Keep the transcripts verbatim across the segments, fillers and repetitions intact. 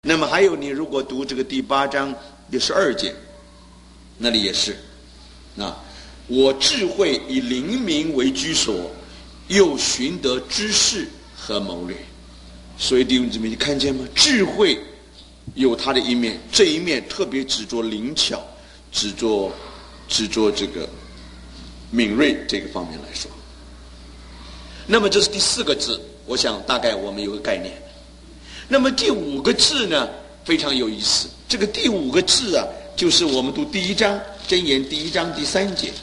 那么还有，你如果读这个第八章第十二节，那里也是啊，我智慧以灵明为居所，又寻得知识和谋略。所以弟兄姊妹，你看见吗？智慧有它的一面，这一面特别只做灵巧，只做只做这个敏锐这个方面来说。那么这是第四个字，我想大概我们有个概念。那么第五个字呢，非常有意思。这个第五个字啊，就是我们读第一章箴言第一章第三节。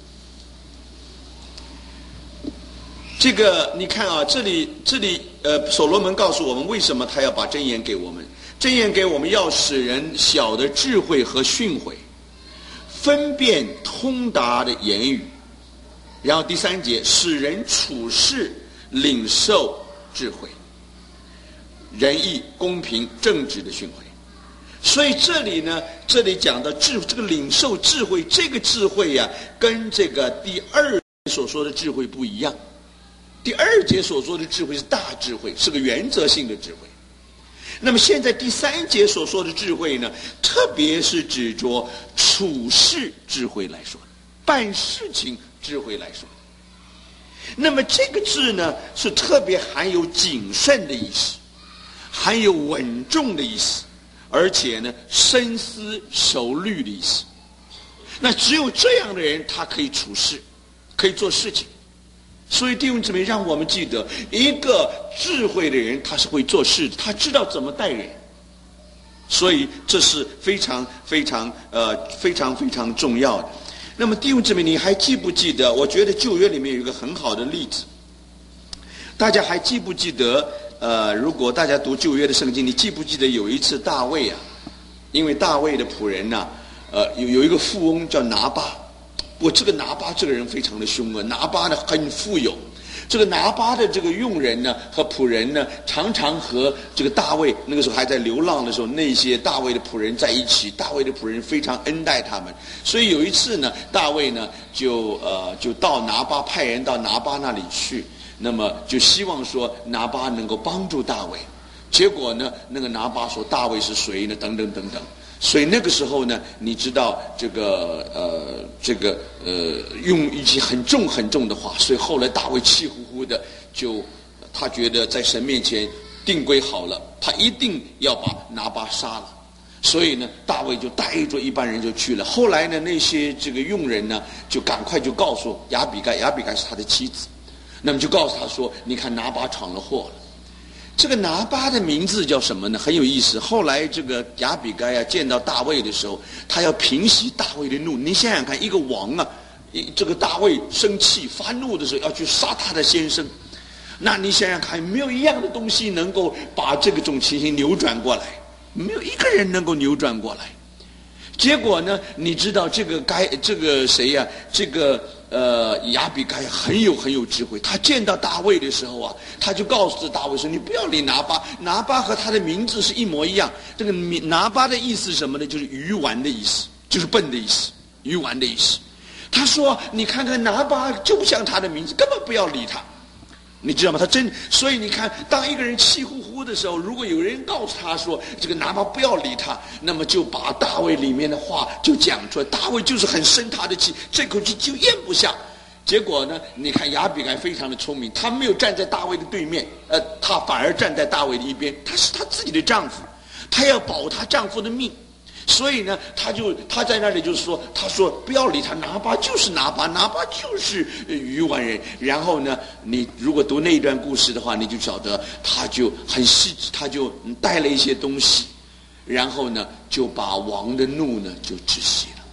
这个你看啊，这里这里呃，所罗门告诉我们为什么他要把箴言给我们。箴言给我们要使人晓得智慧和训诲，分辨通达的言语。然后第三节，使人处事领受智慧，仁义、公平、正直的训诲。所以这里呢，这里讲的智，这个领受智慧，这个智慧呀、啊，跟这个第二所说的智慧不一样。第二节所说的智慧是大智慧，是个原则性的智慧。那么现在第三节所说的智慧呢，特别是指着处事智慧来说，办事情智慧来说。那么这个字呢，是特别含有谨慎的意思，含有稳重的意思，而且呢，深思熟虑的意思。那只有这样的人，他可以处事，可以做事情。所以弟兄姊妹，让我们记得，一个智慧的人，他是会做事的，他知道怎么待人。所以这是非常非常呃非常非常重要的。那么弟兄姊妹，你还记不记得？我觉得旧约里面有一个很好的例子。大家还记不记得？呃，如果大家读旧约的圣经，你记不记得有一次大卫啊，因为大卫的仆人呢、啊，呃，有有一个富翁叫拿巴。我这个拿巴这个人非常的凶恶，拿巴呢很富有。这个拿巴的这个佣人呢和仆人呢，常常和这个大卫那个时候还在流浪的时候，那些大卫的仆人在一起，大卫的仆人非常恩待他们。所以有一次呢，大卫呢就呃就到拿巴，派人到拿巴那里去，那么就希望说拿巴能够帮助大卫。结果呢，那个拿巴说大卫是谁呢？等等等等。所以那个时候呢，你知道这个呃这个呃用一些很重很重的话，所以后来大卫气呼呼的，就他觉得在神面前定规好了，他一定要把拿巴杀了。所以呢，大卫就带着一般人就去了。后来呢，那些这个佣人呢，就赶快就告诉亚比该，亚比该是他的妻子，那么就告诉他说：“你看拿巴闯了祸了。”这个拿巴的名字叫什么呢？很有意思。后来这个亚比该啊见到大卫的时候，他要平息大卫的怒。你想想看，一个王啊，这个大卫生气发怒的时候要去杀他的先生，那你想想看，没有一样的东西能够把这种情形扭转过来，没有一个人能够扭转过来。结果呢，你知道这个该这个谁呀、啊？这个呃亚比该很有很有智慧。他见到大卫的时候啊，他就告诉大卫说：“你不要理拿巴，拿巴和他的名字是一模一样。这个拿巴的意思是什么呢？就是愚顽的意思，就是笨的意思，愚顽的意思。”他说：“你看看拿巴就不像他的名字，根本不要理他。”你知道吗？他真，所以你看，当一个人气呼呼的时候，如果有人告诉他说这个拿巴不要理他，那么就把大卫里面的话就讲出来。大卫就是很生他的气，这口气就咽不下。结果呢，你看亚比该非常的聪明，他没有站在大卫的对面，呃，他反而站在大卫的一边。他是他自己的丈夫，他要保她丈夫的命。所以呢，他就他在那里就是说，他说不要理他，拿巴就是拿巴，拿巴就是愚顽人。然后呢，你如果读那一段故事的话，你就晓得他就很细，他就带了一些东西，然后呢，就把王的怒呢就止息了。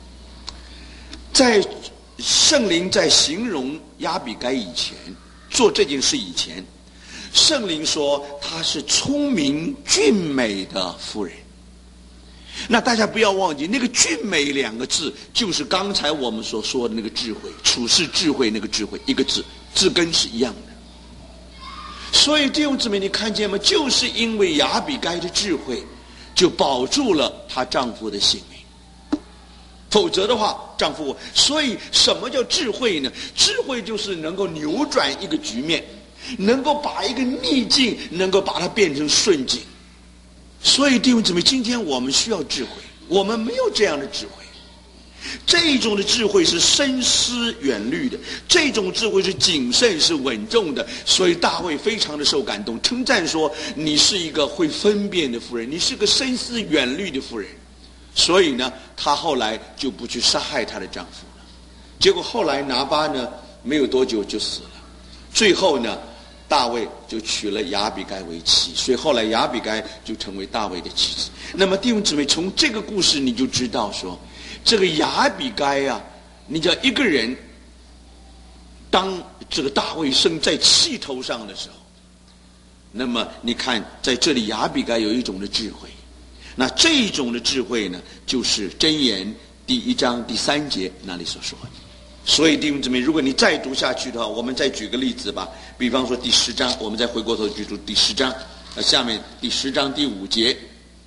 在圣灵在形容亚比该以前，做这件事以前，圣灵说她是聪明俊美的妇人。那大家不要忘记，那个俊美两个字就是刚才我们所说的那个智慧，处世智慧那个智慧，一个字，字根是一样的。所以弟兄姊妹，你看见吗？就是因为亚比该的智慧，就保住了她丈夫的性命。否则的话，丈夫，所以什么叫智慧呢？智慧就是能够扭转一个局面，能够把一个逆境能够把它变成顺境。 所以弟兄姊妹，今天我们需要智慧，我们没有这样的智慧。这种的智慧是深思远虑的，这种智慧是谨慎是稳重的。所以大卫非常的受感动，称赞说你是一个会分辨的妇人，你是个深思远虑的妇人。所以呢，他后来就不去杀害他的丈夫了。结果后来拿巴呢没有多久就死了，最后呢大卫就娶了亚比该为妻，所以后来亚比该就成为大卫的妻子。那么弟兄姊妹，从这个故事你就知道说，这个亚比该啊，你叫一个人当这个大卫生在气头上的时候，那么你看在这里亚比该有一种的智慧，那这种的智慧呢，就是箴言第一章第三节那里所说的。所以弟兄姊妹，如果你再读下去的话，我们再举个例子吧，比方说第十章，我们再回过头去读第十章，下面第十章第五节，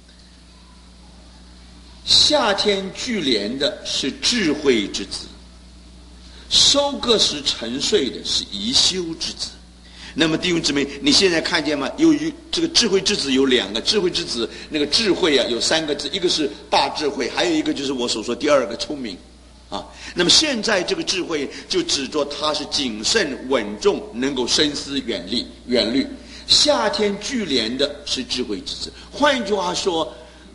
夏天聚敛的是智慧之子，收割时沉睡的是贻羞之子。那么弟兄姊妹，你现在看见吗？由于这个智慧之子有两个，智慧之子那个智慧啊有三个字，一个是大智慧，还有一个就是我所说第二个聪明啊。那么现在这个智慧就指着它是谨慎稳重，能够深思远虑远虑。夏天聚敛的是智慧之子，换句话说，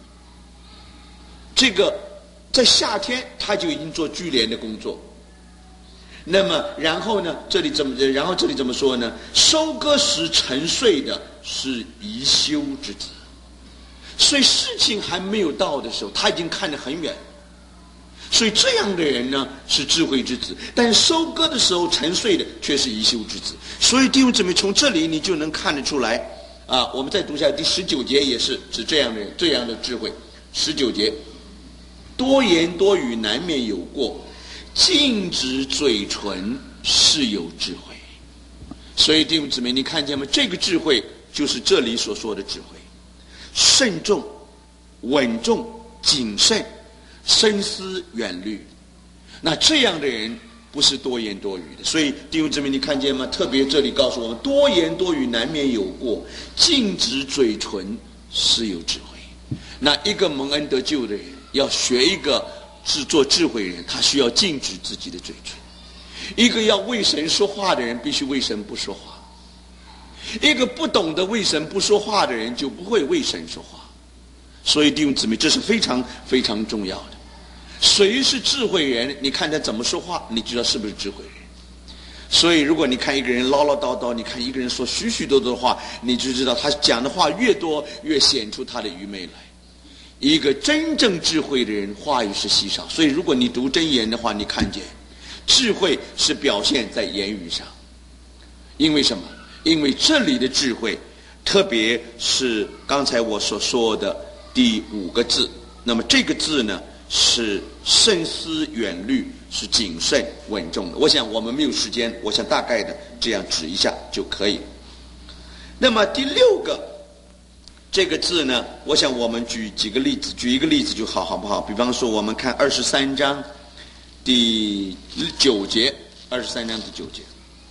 这个在夏天他就已经做聚敛的工作。那么然后呢，这里怎么然后这里怎么说呢？收割时沉睡的是贻羞之子。所以事情还没有到的时候，他已经看得很远。所以这样的人呢是智慧之子，但收割的时候沉睡的却是贻羞之子。所以弟兄姊妹，从这里你就能看得出来啊。我们再读下第十九节，也是指这样的人，这样的智慧。十九节，多言多语难免有过，禁止嘴唇是有智慧。所以弟兄姊妹，你看见吗？这个智慧就是这里所说的智慧，慎重、稳重、谨慎、深思远虑。那这样的人不是多言多语的。所以弟兄姊妹，你看见吗？特别这里告诉我们，多言多语难免有过，禁止嘴唇是有智慧。那一个蒙恩得救的人要学一个是做智慧人，他需要禁止自己的嘴唇。一个要为神说话的人必须为神不说话，一个不懂得为神不说话的人就不会为神说话。所以弟兄姊妹，这是非常非常重要的。谁是智慧人，你看他怎么说话，你知道是不是智慧人。所以如果你看一个人唠唠叨叨，你看一个人说许许多多的话，你就知道他讲的话越多，越显出他的愚昧来。一个真正智慧的人，话语是稀少。所以如果你读箴言的话，你看见智慧是表现在言语上。因为什么？因为这里的智慧特别是刚才我所说的第五个字，那么这个字呢是深思远虑，是谨慎稳重的。我想我们没有时间，我想大概的这样指一下就可以。那么第六个这个字呢，我想我们举几个例子，举一个例子就好，好不好？比方说我们看二十三章第九节，二十三章第九节，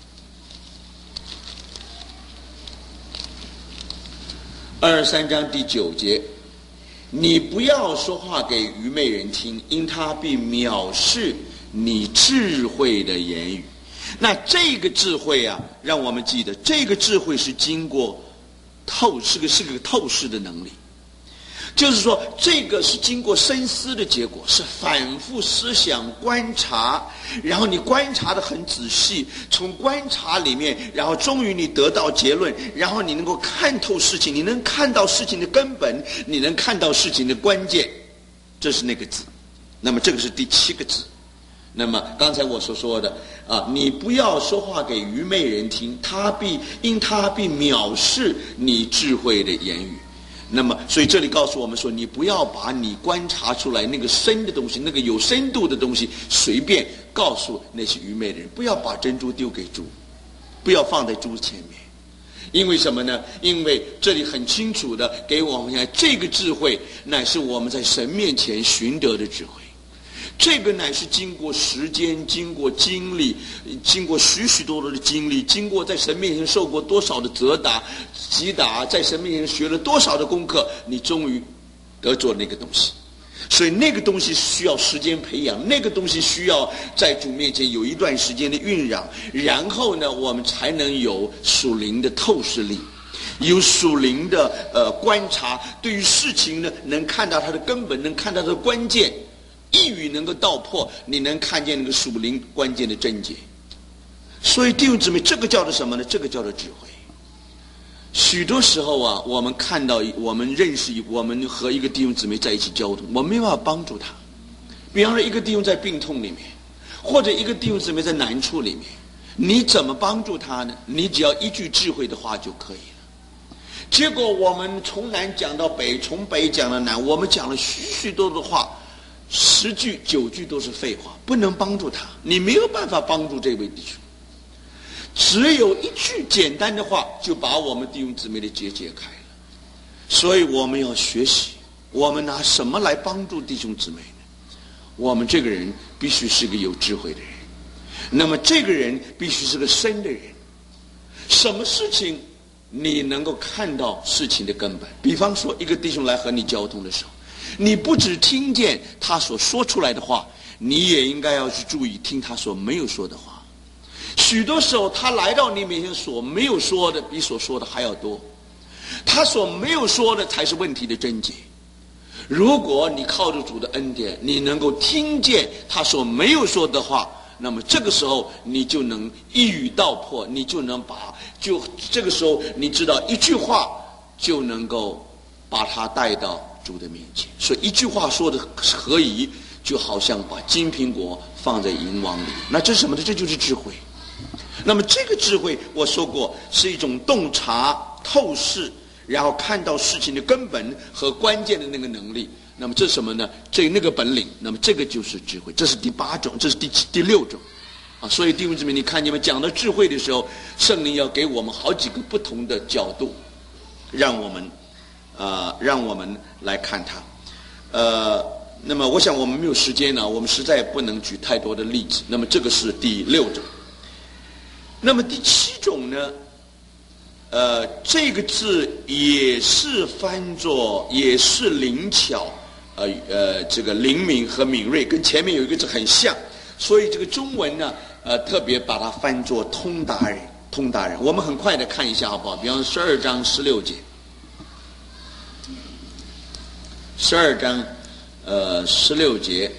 二十三章第九节，你不要说话给愚昧人听，因他必藐视你智慧的言语。那这个智慧啊，让我们记得，这个智慧是经过透，是个是个透视的能力。就是说，这个是经过深思的结果，是反复思想、观察，然后你观察得很仔细，从观察里面，然后终于你得到结论，然后你能够看透事情，你能看到事情的根本，你能看到事情的关键，这是那个字。那么这个是第七个字。那么刚才我所说的啊，你不要说话给愚昧人听，他必因他必藐视你智慧的言语。那么所以这里告诉我们说，你不要把你观察出来那个深的东西，那个有深度的东西随便告诉那些愚昧的人。不要把珍珠丢给猪，不要放在猪前面。因为什么呢？因为这里很清楚的给我们看，这个智慧乃是我们在神面前寻得的智慧。 这个乃是经过时间，经过经历，经过许许多多的经历，经过在神面前受过多少的责打、击打，在神面前学了多少的功课，你终于得着那个东西。所以那个东西需要时间培养，那个东西需要在主面前有一段时间的酝酿，然后呢，我们才能有属灵的透视力，有属灵的呃观察，对于事情呢，能看到它的根本，能看到它的关键，一语能够道破，你能看见那个属灵关键的症结。所以弟兄姊妹，这个叫做什么呢？这个叫做智慧。许多时候啊，我们看到我们认识我们和一个弟兄姊妹在一起交通，我们没办法帮助他。比方说一个弟兄在病痛里面，或者一个弟兄姊妹在难处里面，你怎么帮助他呢？你只要一句智慧的话就可以了。结果我们从南讲到北，从北讲到南，我们讲了许许多多的话，十句九句都是废话，不能帮助他，你没有办法帮助这位弟兄。只有一句简单的话，就把我们弟兄姊妹的结解开了。所以我们要学习，我们拿什么来帮助弟兄姊妹呢？我们这个人必须是个有智慧的人，那么这个人必须是个深的人。什么事情你能够看到事情的根本？比方说一个弟兄来和你交通的时候，你不只听见他所说出来的话，你也应该要去注意听他所没有说的话。许多时候他来到你面前所没有说的比所说的还要多，他所没有说的才是问题的症结。如果你靠着主的恩典，你能够听见他所没有说的话，那么这个时候你就能一语道破，你就能把就这个时候你知道一句话就能够把他带到主的面前。所以一句话说的合宜，就好像把金苹果放在银网里。那这是什么呢？这就是智慧。那么这个智慧我说过是一种洞察透视，然后看到事情的根本和关键的那个能力。那么这是什么呢？这那个本领，那么这个就是智慧。这是第八种，这是第七第六种啊。所以弟兄姊妹，你看你们讲到智慧的时候，圣灵要给我们好几个不同的角度，让我们呃让我们来看它。呃那么我想我们没有时间呢，我们实在不能举太多的例子。那么这个是第六种。那么第七种呢，呃，这个字也是翻作，也是灵巧，呃呃，这个灵敏和敏锐，跟前面有一个字很像，所以这个中文呢，呃，特别把它翻作通达人，通达人。我们很快的看一下好不好？比方十二章十六节，十二章，呃，十六节，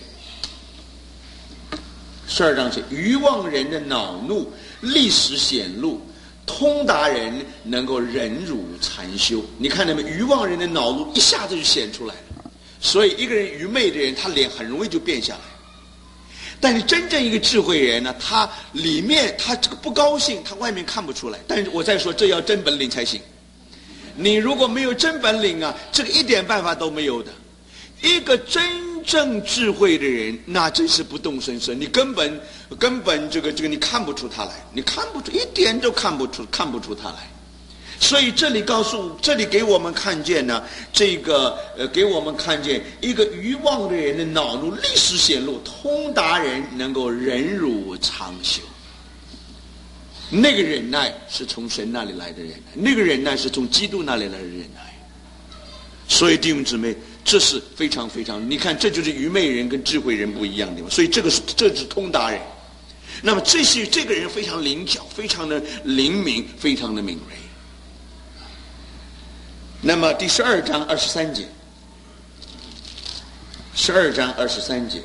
十二章写愚妄人的恼怒立时显露，通达人能够忍辱禅修。你看到没？愚妄人的恼怒一下子就显出来了。所以一个人愚昧的人，他脸很容易就变下来。但是真正一个智慧人呢，他里面他这个不高兴，他外面看不出来。但是我再说，这要真本领才行。你如果没有真本领啊，这个一点办法都没有的。一个真正智慧的人，那真是不动声色，你根本根本这个这个你看不出他来，你看不出，一点都看不出看不出他来。所以这里告诉，这里给我们看见呢，这个呃给我们看见一个愚妄的人的恼怒立时显露，通达人能够忍辱长修。那个忍耐是从神那里来的忍耐，那个忍耐是从基督那里来的忍耐。所以弟兄姊妹，这是非常非常，你看这就是愚昧人跟智慧人不一样的地方。所以这个是这是通达人。那么这些这个人非常灵巧，非常的灵敏，非常的敏锐。那么第十二章二十三节，十二章二十三节，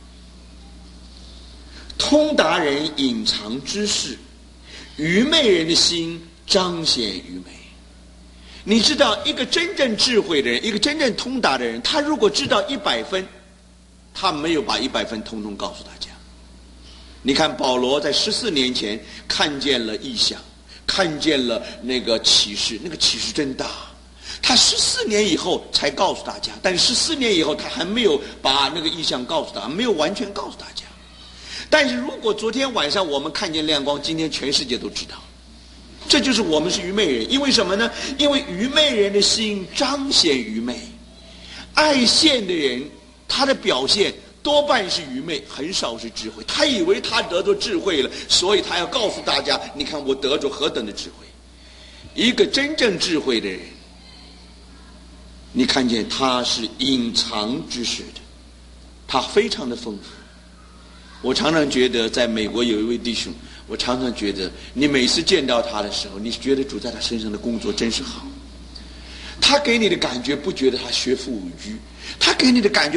通达人隐藏知识，愚昧人的心彰显愚昧。你知道一个真正智慧的人，一个真正通达的人，他如果知道一百分，他没有把一百分通通告诉大家。你看保罗在十四年前看见了异象，看见了那个启示，那个启示真大，他十四年以后才告诉大家，但十四年以后他还没有把那个异象告诉大家，没有完全告诉大家。但是如果昨天晚上我们看见亮光，今天全世界都知道。这就是我们是愚昧人。因为什么呢？因为愚昧人的心彰显愚昧，爱现的人他的表现多半是愚昧，很少是智慧。他以为他得着智慧了，所以他要告诉大家，你看我得着何等的智慧。一个真正智慧的人，你看见他是隐藏知识的，他非常的丰富。我常常觉得在美国有一位弟兄，我常常觉得你每次见到他的时候，你觉得主在他身上的工作真是好。他给你的感觉不觉得他学富五车，他给你的感觉